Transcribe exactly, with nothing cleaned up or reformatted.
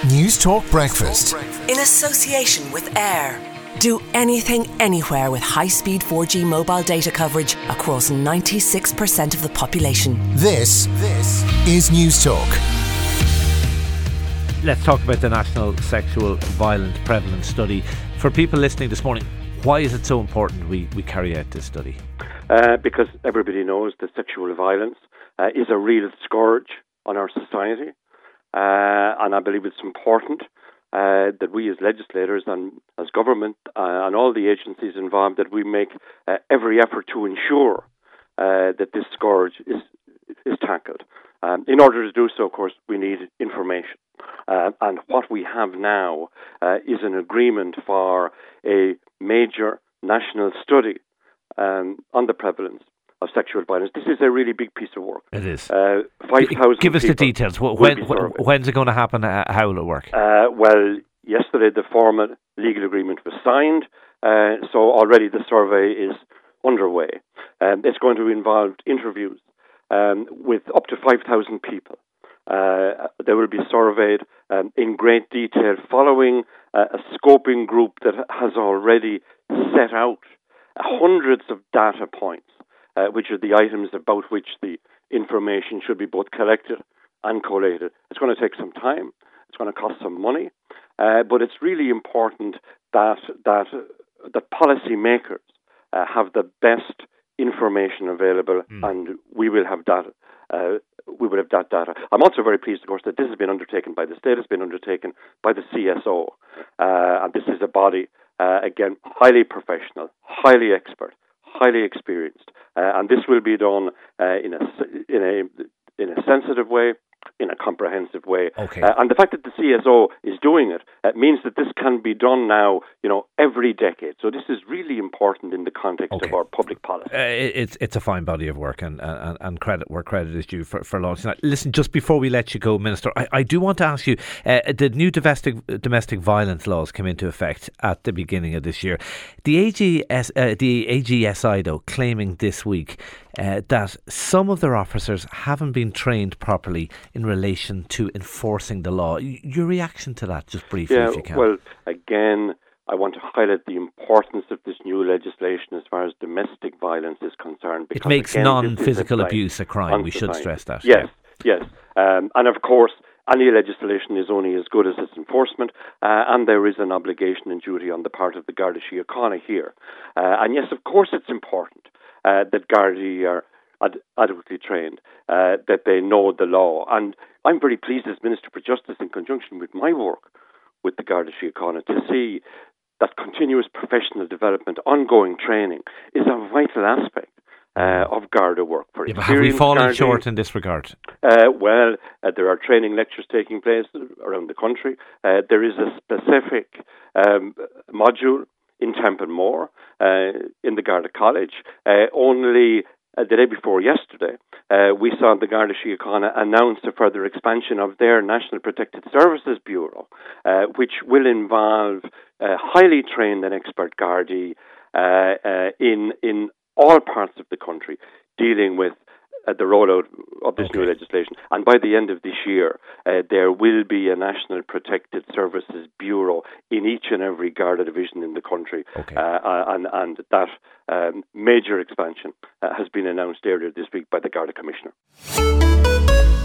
News Talk Breakfast. In association with Air. Do anything, anywhere with high-speed four G mobile data coverage across ninety-six percent of the population. This, this is News Talk. Let's talk about the National Sexual Violence Prevalence Study. For people listening this morning, why is it so important we, we carry out this study? Uh, because everybody knows that sexual violence uh, is a real scourge on our society. Uh, and I believe it's important uh, that we as legislators and as government uh, and all the agencies involved, that we make uh, every effort to ensure uh, that this scourge is is tackled. Um, in order to do so, of course, we need information. Uh, and what we have now uh, is an agreement for a major national study um, on the prevalence of sexual violence. This is a really big piece of work. It is. Uh, five thousand Give us the details. When, when, when's it going to happen? How will it work? Uh, well, yesterday the formal legal agreement was signed, uh, so already the survey is underway. Um, it's going to involve interviews um, with up to five thousand people. Uh, they will be surveyed um, in great detail following uh, a scoping group that has already set out hundreds of data points, Uh, which are the items about which the information should be both collected and collated. It's going to take some time. It's going to cost some money. Uh, but it's really important that that uh, that policymakers uh, have the best information available, mm. and we will have data. Uh, we will have that data. I'm also very pleased, of course, that this has been undertaken by the state. It's been undertaken by the C S O, uh, and this is a body uh, again highly professional, highly expert, highly experienced, uh, and this will be done uh, in a in a in a sensitive way, in a comprehensive way. Okay. Uh, and the fact that the C S O is doing it uh, means that this can be done now, you know, every decade. So this is really important in the context okay. of our public policy. Uh, it's it's a fine body of work, and and, and credit where credit is due for, for launching that. Listen, just before we let you go, Minister, I, I do want to ask you, uh, the new domestic domestic violence laws came into effect at the beginning of this year. The A G S, uh, the A G S I, though, claiming this week uh, that some of their officers haven't been trained properly in relation to enforcing the law. Your reaction to that, just briefly, yeah, if you can. Well, again, I want to highlight the importance of this new legislation as far as domestic violence is concerned. It makes again, non-physical a abuse a crime. We should stress that. Yes, yeah. yes. Um, and of course, any legislation is only as good as its enforcement, uh, and there is an obligation and duty on the part of the Garda Síochána here. Uh, and yes, of course, it's important uh, that Gardaí are ad- adequately trained, uh, that they know the law. And I'm very pleased as Minister for Justice, in conjunction with my work with the Garda Síochána, to see that continuous professional development, ongoing training, is a vital aspect uh, of Garda work. For yeah, but have we fallen Gardaí, short in this regard? Uh, well, uh, there are training lectures taking place around the country. Uh, there is a specific um, module in Templemore, uh, in the Garda College. Uh, only uh, the day before yesterday, uh, we saw the Garda Síochána announce a further expansion of their National Protected Services Bureau, uh, which will involve uh, highly trained and expert Gardaí uh, uh, in in all parts of the country, dealing with uh, the rollout of this okay. new legislation. And by the end of this year, uh, there will be a National Protected Services Bureau in each and every Garda division in the country. Okay. Uh, and, and that um, major expansion uh, has been announced earlier this week by the Garda Commissioner.